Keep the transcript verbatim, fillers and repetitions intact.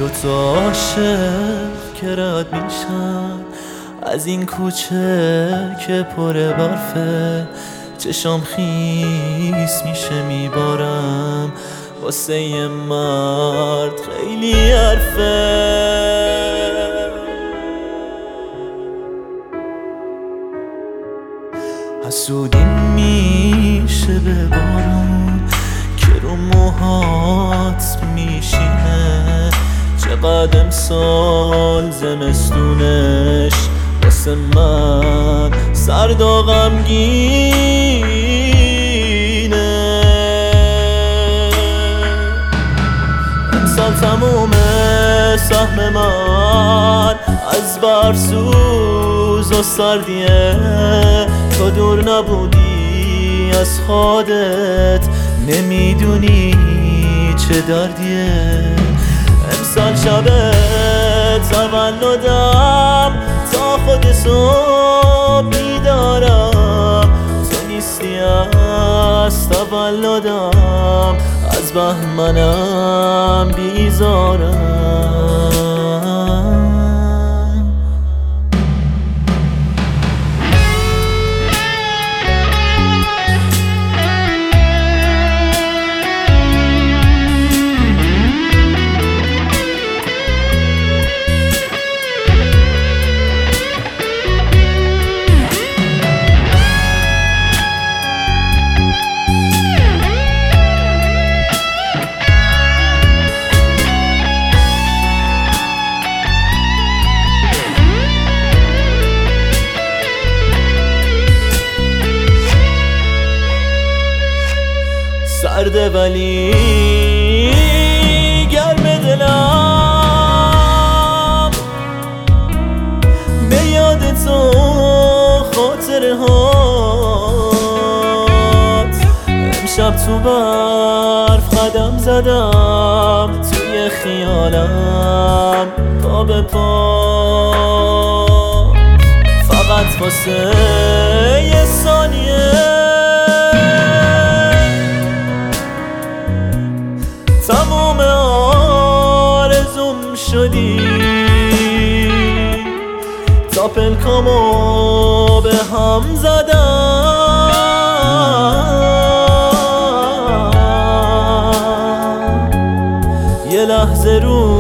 دوتا عاشق که رد میشن از این کوچه که پر برفه، چشام خیس میشه میبارم واسه یه مرد خیلی حرفه. حسودی میشه به بارون که رو موهات میشینه، چقدر امسال زمستونش واسه من سرد و غمگینه. امسال تموم سهم من از برسوز و سردیه، تو دور نبودی از خودت نمیدونی چه دردیه. امسال شب تولدم تا خود صبح بیدارم، تو نیستی از تولدم از بهمنم بیزارم. سرده ولی گرم دلم به یاد تو خاطره هات. امشب تو برف قدم زدم توی خیالم پا به پا، فقط واسه یه ثانیه تموم آرزوم شدی، تا پلکامو به هم زدم، یه لحظه رو